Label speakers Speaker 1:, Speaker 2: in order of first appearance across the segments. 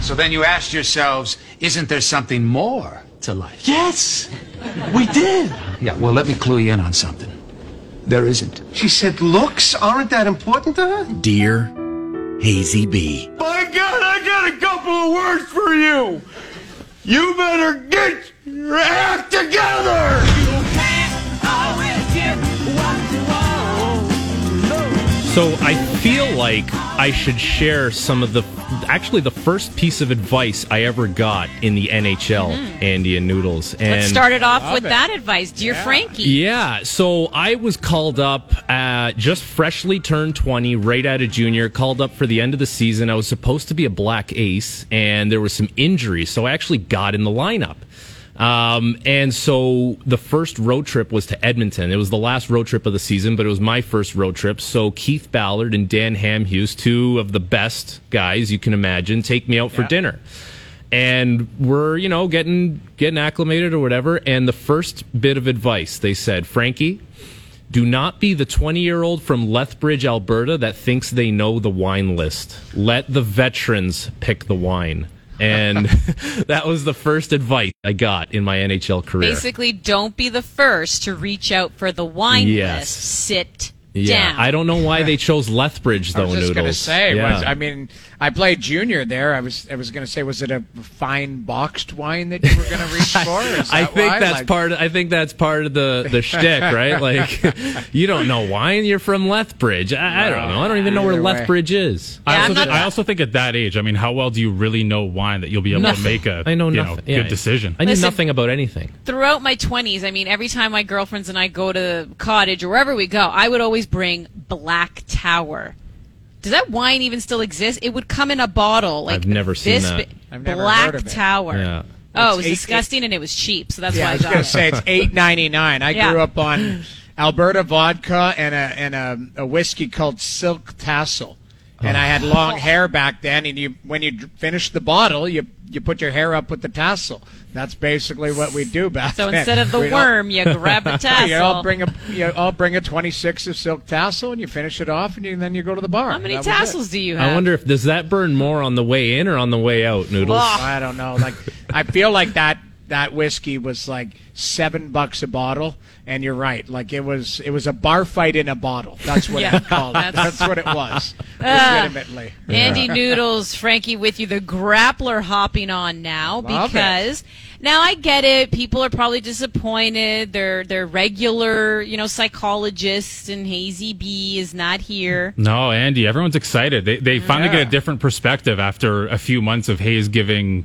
Speaker 1: So then you asked yourselves, isn't there something more to life?
Speaker 2: Yes, we did.
Speaker 1: Yeah, well, let me clue you in on something. There isn't.
Speaker 2: She said looks aren't that important to her?
Speaker 3: Dear Hazy B.
Speaker 4: My God, I got a couple of words for you. You better get your act together.
Speaker 5: So I feel like I should share some of the first piece of advice I ever got in the NHL, Andy and Noodles. And
Speaker 6: let's start it off with that advice, dear Frankie.
Speaker 5: Yeah, so I was called up, just freshly turned 20, right out of junior, called up for the end of the season. I was supposed to be a black ace, and there was some injuries, so I actually got in the lineup. And so the first road trip was to Edmonton. It was the last road trip of the season, but it was my first road trip. So Keith Ballard and Dan Hamhuis, two of the best guys you can imagine, take me out for dinner. And we're, getting acclimated or whatever. And the first bit of advice, they said, Frankie, do not be the 20-year-old from Lethbridge, Alberta that thinks they know the wine list. Let the veterans pick the wine. And that was the first advice I got in my NHL career.
Speaker 6: Basically, don't be the first to reach out for the wine list. Sit down.
Speaker 5: I don't know why they chose Lethbridge, though,
Speaker 7: I was just going to
Speaker 5: Noodles.
Speaker 7: say, I played junior there. I was going to say, was it a fine boxed wine that you were going to reach for?
Speaker 5: I think that's part of the shtick, right? Like, you don't know wine. You're from Lethbridge. I don't know. I don't even know where Lethbridge is.
Speaker 8: I also think at that age, how well do you really know wine that you'll be able to make a good decision?
Speaker 5: I knew nothing about anything.
Speaker 6: Throughout my 20s, every time my girlfriends and I go to cottage or wherever we go, I would always bring Black Tower. Does that wine even still exist? It would come in a bottle. Like
Speaker 5: I've never seen that.
Speaker 7: I've never
Speaker 6: Black
Speaker 7: heard of it.
Speaker 6: Tower.
Speaker 5: Yeah.
Speaker 6: Oh, it was disgusting and it was cheap, so that's why
Speaker 7: I was going to say it's $8.99. I grew up on Alberta vodka and a whiskey called Silk Tassel, and I had long hair back then. And when you finished the bottle, you put your hair up with the tassel. That's basically what we do back then.
Speaker 6: So instead of the worm, you grab a tassel.
Speaker 7: You all bring a 26 of silk tassel, and you finish it off, and then you go to the bar.
Speaker 6: How many tassels do you have?
Speaker 5: I wonder if does that burn more on the way in or on the way out, Noodles?
Speaker 7: I don't know. I feel like that whiskey was like $7 a bottle, and you're right. Like it was a bar fight in a bottle. That's what it called. That's what it was. Legitimately.
Speaker 6: Andy Noodles, Frankie with you. The grappler hopping on now because now I get it. People are probably disappointed. They're regular, psychologists, and Hazy B is not here.
Speaker 8: No, Andy, everyone's excited. They finally get a different perspective after a few months of Hayes giving,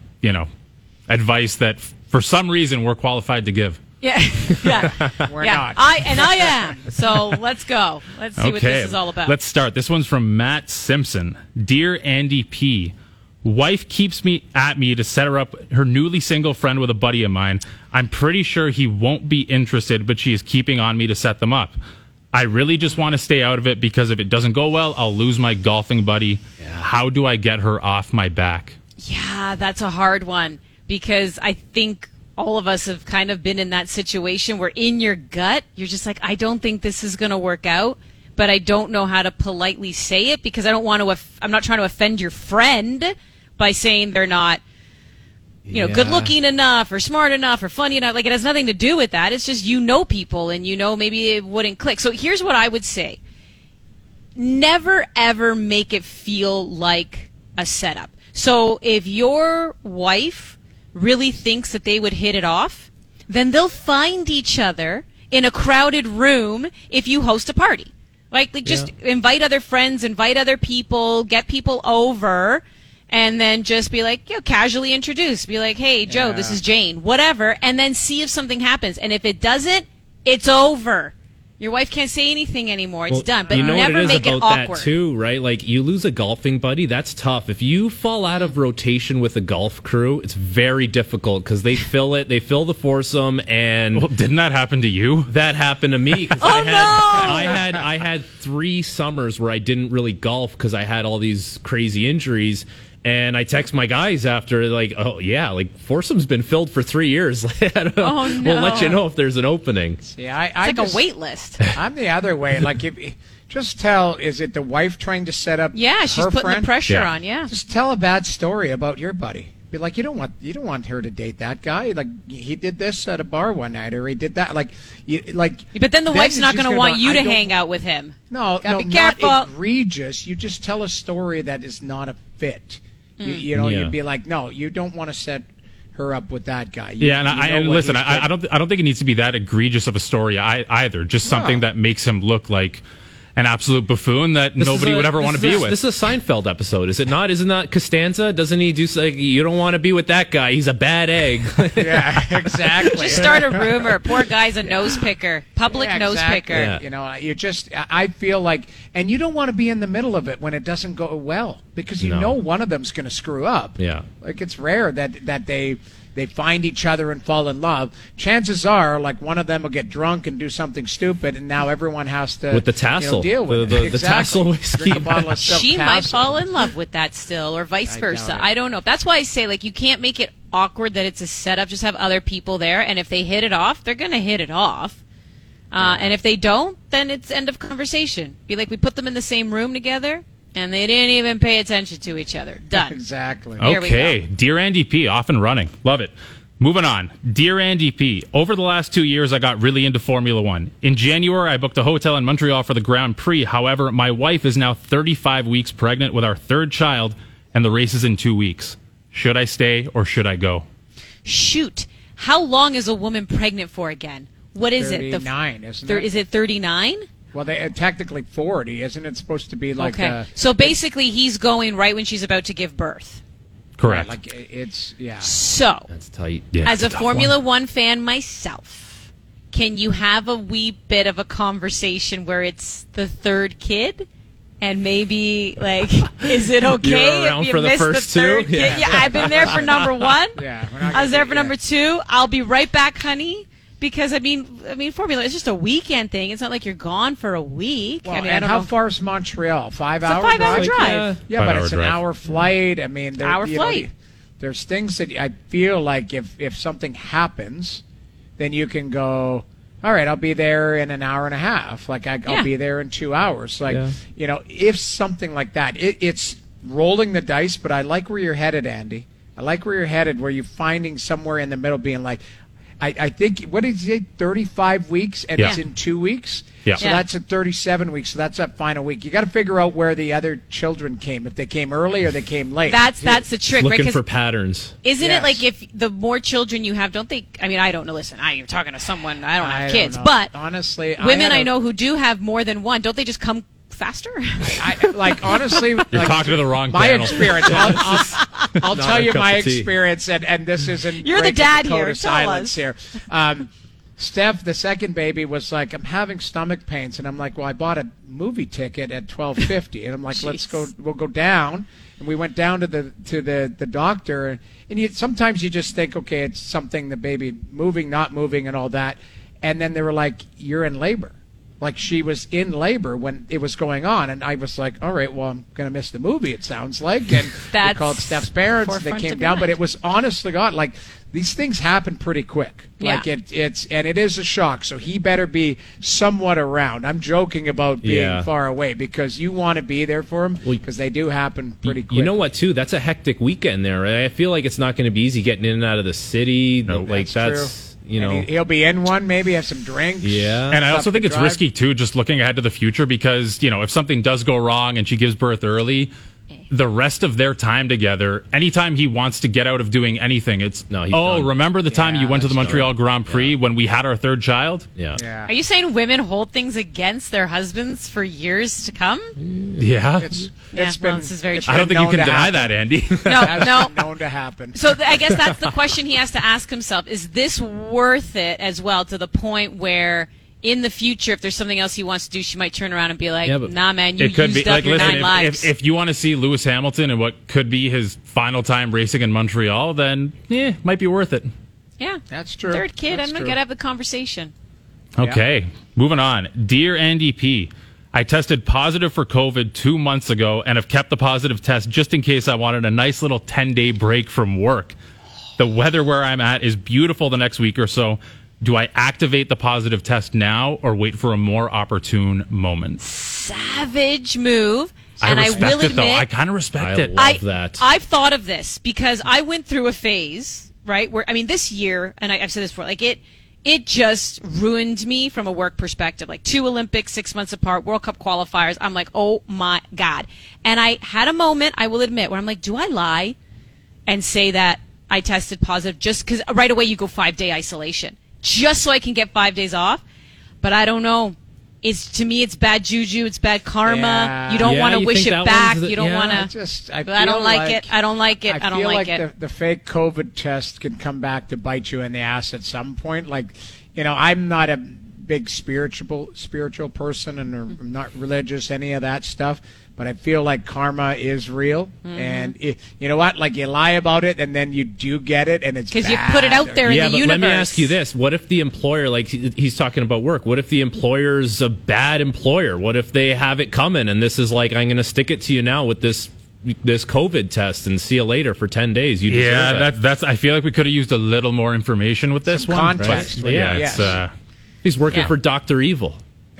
Speaker 8: advice that for some reason we're qualified to give.
Speaker 6: Yeah.
Speaker 7: We're not.
Speaker 6: I am. So let's go. Let's see what this is all about.
Speaker 8: Let's start. This one's from Matt Simpson. Dear Andy P., wife keeps at me to set her up her newly single friend with a buddy of mine. I'm pretty sure he won't be interested, but she is keeping on me to set them up. I really just want to stay out of it because if it doesn't go well, I'll lose my golfing buddy. Yeah. How do I get her off my back?
Speaker 6: Yeah, that's a hard one because I think all of us have kind of been in that situation where in your gut, you're just like, I don't think this is going to work out, but I don't know how to politely say it because I'm not trying to offend your friend by saying they're not, good looking enough or smart enough or funny enough. Like it has nothing to do with that. It's just, people and maybe it wouldn't click. So here's what I would say. Never ever make it feel like a setup. So if your wife really thinks that they would hit it off, then they'll find each other in a crowded room if you host a party. Just invite other friends, invite other people, get people over, and then just be like, casually introduce. Be like, hey, Joe, this is Jane, whatever, and then see if something happens. And if it doesn't, it's over. Your wife can't say anything anymore. It's done. But never make it awkward.
Speaker 5: That too, right? Like you lose a golfing buddy, that's tough. If you fall out of rotation with a golf crew, it's very difficult because they fill it. They fill the foursome, and
Speaker 8: didn't that happen to you?
Speaker 5: That happened to me. I had 3 summers where I didn't really golf because I had all these crazy injuries. And I text my guys after, foursome's been filled for 3 years. We'll let you know if there's an opening.
Speaker 7: See,
Speaker 6: it's like a wait list.
Speaker 7: I'm the other way. Like, Just tell. Is it the wife trying to set up?
Speaker 6: Yeah, she's
Speaker 7: her
Speaker 6: putting
Speaker 7: friend?
Speaker 6: the pressure
Speaker 5: Yeah.
Speaker 6: on. Yeah.
Speaker 7: Just tell a bad story about your buddy. Be like, you don't want her to date that guy. Like he did this at a bar one night, or he did that. Like.
Speaker 6: But then the wife's not going to want you to
Speaker 7: hang
Speaker 6: hang out with him.
Speaker 7: No,
Speaker 6: Gotta
Speaker 7: no,
Speaker 6: be careful.
Speaker 7: not egregious. You just tell a story that is not a fit. You know,
Speaker 5: Yeah.
Speaker 7: you'd be like, no, you don't want to set her up with that guy.
Speaker 8: Yeah, and
Speaker 7: what
Speaker 8: listen,
Speaker 7: he's
Speaker 8: I
Speaker 7: good-
Speaker 8: don't think it needs to be that egregious of a story either. Just something
Speaker 7: No.
Speaker 8: that makes him look like an absolute buffoon that nobody would ever want to be with.
Speaker 5: This is a Seinfeld episode, is it not? Isn't that Costanza? Doesn't he do like, you don't want to be with that guy? He's a bad egg.
Speaker 7: Yeah, exactly.
Speaker 6: Just start a rumor. Poor guy's a nose picker. Public
Speaker 7: Yeah,
Speaker 6: nose
Speaker 7: exactly.
Speaker 6: picker.
Speaker 5: Yeah.
Speaker 7: You know, I feel like, and you don't want to be in the middle of it when it doesn't go well, because you
Speaker 5: No.
Speaker 7: know one of them's going to screw up.
Speaker 5: Yeah.
Speaker 7: Like it's rare that they find each other and fall in love. Chances are, like one of them will get drunk and do something stupid, and now everyone has to
Speaker 5: With the tassel.
Speaker 7: deal with
Speaker 5: The
Speaker 7: it.
Speaker 5: tassel whiskey.
Speaker 7: Drink a bottle of silk
Speaker 6: She might
Speaker 7: tassel.
Speaker 6: fall in love with that still, or vice
Speaker 7: I
Speaker 6: versa.
Speaker 7: doubt it.
Speaker 6: I don't know. That's why I say, like, you can't make it awkward that it's a setup. Just have other people there, and if they hit it off, they're going to hit it off. And if they don't, then it's end of conversation. Be like, we put them in the same room together, and they didn't even pay attention to each other. Done.
Speaker 7: Exactly.
Speaker 6: Here we
Speaker 8: Okay, Dear Andy P, off and running. Love it. Moving on. Dear Andy P, over the last 2 years, I got really into Formula One. In January, I booked a hotel in Montreal for the Grand Prix. However, my wife is now 35 weeks pregnant with our third child, and the race is in 2 weeks. Should I stay or should I go?
Speaker 6: Shoot. How long is a woman pregnant for again? What is it?
Speaker 7: 39, isn't it?
Speaker 6: Is it 39?
Speaker 7: Well, they technically 40, isn't it supposed to be like?
Speaker 6: Okay. So basically, he's going right when she's about to give birth.
Speaker 8: Correct.
Speaker 7: Like it's yeah.
Speaker 6: So,
Speaker 5: That's tight.
Speaker 8: Yeah,
Speaker 6: as a
Speaker 8: it's tough
Speaker 6: Formula
Speaker 8: one.
Speaker 6: One fan myself, can you have a wee bit of a conversation where it's the third kid? And maybe, like, is it okay
Speaker 5: You're around
Speaker 6: if you
Speaker 5: for the
Speaker 6: miss
Speaker 5: first
Speaker 6: the third
Speaker 5: two?
Speaker 6: kid?
Speaker 5: Yeah.
Speaker 6: Yeah, I've been there for number one.
Speaker 7: Yeah, we're not
Speaker 6: I was there for
Speaker 7: gonna-
Speaker 6: number two. I'll be right back, honey. Because I mean, Formula it's just a weekend thing. It's not like you're gone for a week.
Speaker 7: Well,
Speaker 6: I mean,
Speaker 7: and
Speaker 6: I don't
Speaker 7: how
Speaker 6: know.
Speaker 7: far is Montreal? 5
Speaker 6: It's a
Speaker 7: hour
Speaker 6: 5-hour
Speaker 7: drive?
Speaker 6: drive.
Speaker 7: Yeah, but
Speaker 8: 5-hour
Speaker 7: it's an
Speaker 8: drive.
Speaker 7: hour flight. I mean,
Speaker 6: Hour flight.
Speaker 7: There's things that I feel like if something happens, then you can go, all right, I'll be there in an hour and a half. Like
Speaker 6: Yeah.
Speaker 7: I'll be there in 2 hours. Like
Speaker 5: Yeah.
Speaker 7: you know, if something like that, it's rolling the dice. But I like where you're headed, Andy. I like where you're headed, where you're finding somewhere in the middle, being like. I think, what did you say, 35 weeks, and
Speaker 8: Yeah.
Speaker 7: it's in 2 weeks?
Speaker 8: Yeah.
Speaker 7: So
Speaker 6: Yeah.
Speaker 7: that's at 37 weeks, so that's that final week. You got to figure out where the other children came, if they came early or they came late.
Speaker 6: That's the trick, right?
Speaker 5: Looking
Speaker 6: 'Cause
Speaker 5: for patterns.
Speaker 6: isn't
Speaker 7: Yes.
Speaker 6: it like if the more children you have, don't they? I mean, I don't know. Listen, you're talking to someone. I don't have
Speaker 7: I
Speaker 6: kids,
Speaker 7: don't know.
Speaker 6: but
Speaker 7: honestly,
Speaker 6: women I
Speaker 7: had a-
Speaker 6: know who do have more than one. Don't they just come faster?
Speaker 7: like honestly,
Speaker 8: You're
Speaker 7: like,
Speaker 8: talking to the wrong
Speaker 7: my
Speaker 8: panel.
Speaker 7: experience. I'll tell
Speaker 5: a
Speaker 7: you
Speaker 5: cup
Speaker 7: my
Speaker 5: of tea.
Speaker 7: experience, and this isn't.
Speaker 6: You're the
Speaker 7: breaking
Speaker 6: dad
Speaker 7: code
Speaker 6: here.
Speaker 7: of
Speaker 6: Tell
Speaker 7: silence
Speaker 6: us.
Speaker 7: here. Steph, the second baby, was like, I'm having stomach pains, and I'm like, well, I bought a movie ticket at $12.50, and I'm like, let's go. We'll go down, and we went down to the doctor, and sometimes you just think, okay, it's something the baby moving, not moving, and all that, and then they were like, you're in labor. Like she was in labor when it was going on, and I was like, all right, well, I'm going to miss the movie, it sounds like. And we
Speaker 6: That's
Speaker 7: called Steph's parents, they
Speaker 6: forefront
Speaker 7: came
Speaker 6: of
Speaker 7: down, but
Speaker 6: mind.
Speaker 7: it was honest to God, like these things happen pretty quick.
Speaker 6: Yeah.
Speaker 7: Like it is a shock, so he better be somewhat around. I'm joking about being
Speaker 5: Yeah.
Speaker 7: far away because you want to be there for him
Speaker 5: Well,
Speaker 7: because they do happen pretty quick.
Speaker 5: You know what, too? That's a hectic weekend there. Right? I feel like it's not going to be easy getting in and out of the city. Like that's you know.
Speaker 7: And he'll be in one, maybe have some drinks.
Speaker 5: Yeah.
Speaker 8: And I
Speaker 7: Tough
Speaker 8: also think
Speaker 7: to
Speaker 8: it's
Speaker 7: drive.
Speaker 8: risky too, just looking ahead to the future, because if something does go wrong and she gives birth early, the rest of their time together, anytime he wants to get out of doing anything, it's
Speaker 5: No, he's done.
Speaker 8: remember the time
Speaker 7: Yeah,
Speaker 8: you went to the
Speaker 5: that's
Speaker 8: Montreal
Speaker 5: done.
Speaker 8: Grand Prix when we had our third child?
Speaker 5: Yeah.
Speaker 7: Yeah.
Speaker 6: Are you saying women hold things against their husbands for years to come?
Speaker 8: Yeah.
Speaker 7: It's
Speaker 6: Yeah,
Speaker 7: been.
Speaker 6: well, this is very
Speaker 7: it's
Speaker 6: true.
Speaker 8: I don't think you
Speaker 7: been
Speaker 8: can
Speaker 7: known to
Speaker 8: deny
Speaker 7: happen.
Speaker 8: that, Andy.
Speaker 6: No,
Speaker 7: Has
Speaker 6: no.
Speaker 7: been known to happen.
Speaker 6: So I guess that's the question he has to ask himself. Is this worth it as well, to the point where in the future, if there's something else he wants to do, she might turn around and be like,
Speaker 5: Yeah, but
Speaker 6: nah, man, you
Speaker 8: It could
Speaker 6: used
Speaker 8: be
Speaker 6: up
Speaker 8: like,
Speaker 6: your
Speaker 8: listen,
Speaker 6: 9 lives.
Speaker 8: if you want to see Lewis Hamilton and what could be his final time racing in Montreal, then might be worth it.
Speaker 6: yeah.
Speaker 7: That's true.
Speaker 6: Third kid,
Speaker 7: That's
Speaker 6: I'm not
Speaker 7: true.
Speaker 6: going to have the conversation.
Speaker 8: Okay, moving on. Dear Andy P, I tested positive for COVID 2 months ago and have kept the positive test just in case I wanted a nice little 10-day break from work. The weather where I'm at is beautiful the next week or so. Do I activate the positive test now or wait for a more opportune moment?
Speaker 6: Savage move.
Speaker 8: I
Speaker 6: And
Speaker 8: respect
Speaker 6: I will
Speaker 8: it, though.
Speaker 6: admit,
Speaker 8: I kind of respect
Speaker 5: I
Speaker 8: it.
Speaker 5: love that.
Speaker 6: I've thought of this because I went through a phase, right? Where, I mean, this year, and I've said this before, like it just ruined me from a work perspective. Like 2 Olympics, 6 months apart, World Cup qualifiers. I'm like, oh my God. And I had a moment, I will admit, where I'm like, do I lie and say that I tested positive just because right away you go 5-day isolation just so I can get 5 days off? But I don't know. To me, it's bad juju. It's bad karma.
Speaker 7: Yeah.
Speaker 6: You don't
Speaker 5: Yeah,
Speaker 6: want to
Speaker 5: you
Speaker 6: wish
Speaker 5: think
Speaker 6: it
Speaker 5: that
Speaker 6: back.
Speaker 5: one's
Speaker 6: You don't want
Speaker 7: I
Speaker 6: to.
Speaker 7: feel
Speaker 6: I don't like it. I don't like it. I don't
Speaker 7: feel
Speaker 6: like
Speaker 7: like
Speaker 6: it.
Speaker 7: the fake COVID test can come back to bite you in the ass at some point. Like, I'm not a big spiritual person, and I'm not religious, any of that stuff. But I feel like karma is real, and you know what? Like, you lie about it, and then you do get it, and it's
Speaker 6: Because you
Speaker 7: bad.
Speaker 6: put it out there
Speaker 5: Yeah,
Speaker 6: in the
Speaker 5: but
Speaker 6: universe.
Speaker 5: let me ask you this. What if the employer, like he's talking about work, what if the employer's a bad employer? What if they have it coming and this is like, I'm going to stick it to you now with this COVID test and see you later for 10 days? You deserve
Speaker 8: Yeah,
Speaker 5: it.
Speaker 8: that's. I feel like we could have used a little more information with this
Speaker 7: Some
Speaker 8: one.
Speaker 7: context.
Speaker 8: Right? Yeah,
Speaker 7: Yes.
Speaker 8: it's.
Speaker 5: He's working
Speaker 6: Yeah.
Speaker 5: for Dr. Evil.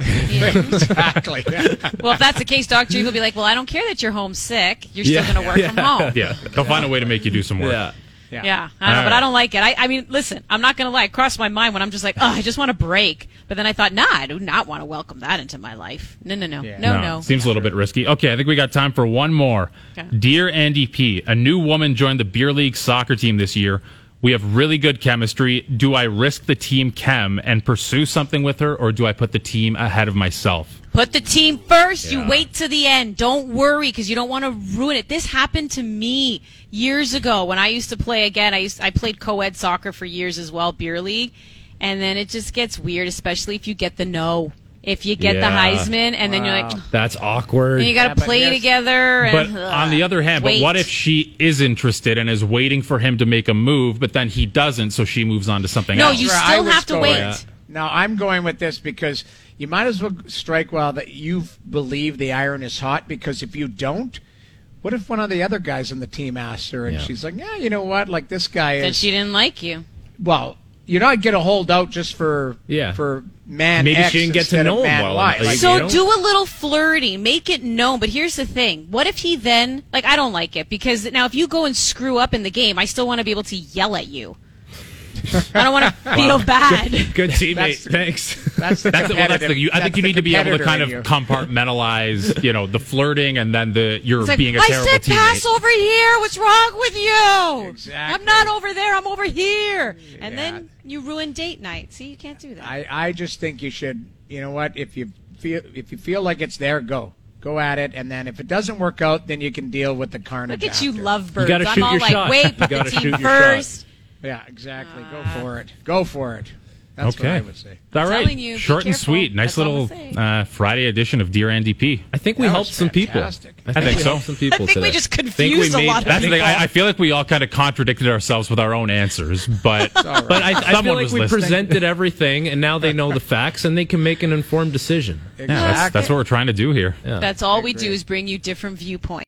Speaker 7: Exactly.
Speaker 6: Well, if that's the case, Dr. Evil will be like, well, I don't care that you're homesick. You're still going to work from home.
Speaker 8: Yeah, they'll find a way to make you do some work.
Speaker 6: Yeah, I know,
Speaker 8: All
Speaker 6: but I
Speaker 8: right.
Speaker 6: don't like it. I mean, listen, I'm not going to lie. It crossed my mind when I'm just like, oh, I just want a break. But then I thought, nah, I do not want to welcome that into my life. No.
Speaker 7: Yeah.
Speaker 6: No.
Speaker 8: Seems a little bit risky. Okay, I think we got time for one more.
Speaker 6: Okay.
Speaker 8: Dear Andy P., a new woman joined the beer league soccer team this year. We have really good chemistry. Do I risk the team chem and pursue something with her, or do I put the team ahead of myself?
Speaker 6: Put the team first.
Speaker 5: Yeah.
Speaker 6: You wait to the end. Don't worry because you don't want to ruin it. This happened to me years ago when I used to play again. I played co-ed soccer for years as well, beer league. And then it just gets weird, especially if you get the no. If you get the
Speaker 5: Yeah.
Speaker 6: Heisman and then you're like,
Speaker 5: That's awkward.
Speaker 6: and you got
Speaker 7: Yeah,
Speaker 6: to
Speaker 7: but
Speaker 6: play
Speaker 7: here's-
Speaker 6: together.
Speaker 8: But
Speaker 6: And,
Speaker 8: on the other hand,
Speaker 6: wait.
Speaker 8: but what if she is interested and is waiting for him to make a move, but then he doesn't, so she moves on to something
Speaker 6: No,
Speaker 8: else?
Speaker 6: you
Speaker 7: Where I
Speaker 6: still
Speaker 7: was
Speaker 6: have to
Speaker 7: going-
Speaker 6: wait.
Speaker 5: Yeah.
Speaker 7: Now, I'm going with this because you might as well strike while that you believe the iron is hot, because if you don't, what if one of the other guys on the team asks her and
Speaker 5: Yeah.
Speaker 7: she's like, yeah, you know what, like this guy
Speaker 6: That
Speaker 7: is,
Speaker 6: she didn't like you.
Speaker 7: well, you're not going to hold out just for man
Speaker 5: Maybe
Speaker 7: X
Speaker 5: she didn't get to
Speaker 7: instead
Speaker 5: know
Speaker 7: of
Speaker 5: him
Speaker 7: man
Speaker 5: well
Speaker 7: Y.
Speaker 5: enough.
Speaker 7: Like,
Speaker 6: So
Speaker 5: you know?
Speaker 6: do a little flirty, make it known. But here's the thing: what if he then, like, I don't like it because now if you go and screw up in the game, I still want to be able to yell at you. I don't want to feel bad.
Speaker 5: Good teammate.
Speaker 7: That's-
Speaker 5: Thanks.
Speaker 7: That's the
Speaker 8: I think
Speaker 7: competitive-
Speaker 8: you
Speaker 7: that's the
Speaker 8: need to be able to
Speaker 7: competitor
Speaker 8: kind
Speaker 7: in
Speaker 8: of
Speaker 7: you.
Speaker 8: compartmentalize, the flirting and then you're
Speaker 6: It's like,
Speaker 8: being a
Speaker 6: I
Speaker 8: terrible
Speaker 6: said
Speaker 8: teammate.
Speaker 6: pass over here. What's wrong with you?
Speaker 7: Exactly.
Speaker 6: I'm not over there. I'm over here. And
Speaker 7: Yeah.
Speaker 6: then you ruin date night. See, you can't do that.
Speaker 7: I just think you should. You know what? If you feel like it's there, go at it, and then if it doesn't work out, then you can deal with the carnage.
Speaker 6: Look at you,
Speaker 7: after.
Speaker 6: lovebirds.
Speaker 5: You gotta
Speaker 6: I'm
Speaker 5: shoot
Speaker 6: all
Speaker 5: your
Speaker 6: like,
Speaker 5: shot.
Speaker 6: wait,
Speaker 5: You
Speaker 6: put the
Speaker 5: gotta
Speaker 6: team
Speaker 5: shoot your
Speaker 6: first.
Speaker 7: Yeah, exactly. Go for it. Go for it. That's what
Speaker 8: Okay.
Speaker 7: I would say.
Speaker 8: All right.
Speaker 6: telling you, be
Speaker 8: Short and
Speaker 6: careful.
Speaker 8: sweet. Nice
Speaker 6: That's all
Speaker 8: little
Speaker 6: I'm saying.
Speaker 8: Friday edition of Dear Andy P.
Speaker 5: I think we
Speaker 7: That
Speaker 5: helped
Speaker 7: was
Speaker 5: some people.
Speaker 7: fantastic.
Speaker 8: I think
Speaker 5: we
Speaker 8: so.
Speaker 5: helped some people
Speaker 6: I think we
Speaker 5: today.
Speaker 6: just
Speaker 5: Think we
Speaker 6: confused a
Speaker 5: made-
Speaker 6: lot of
Speaker 8: That's the thing.
Speaker 6: people.
Speaker 8: I feel like we all kind of contradicted ourselves with our own answers, but
Speaker 5: But I feel
Speaker 8: Someone
Speaker 5: like
Speaker 8: was
Speaker 5: we
Speaker 8: listening.
Speaker 5: presented everything, and now they know the facts, and they can make an informed decision.
Speaker 8: yeah, that's what we're trying to do here.
Speaker 6: That's all we do is bring you different viewpoints.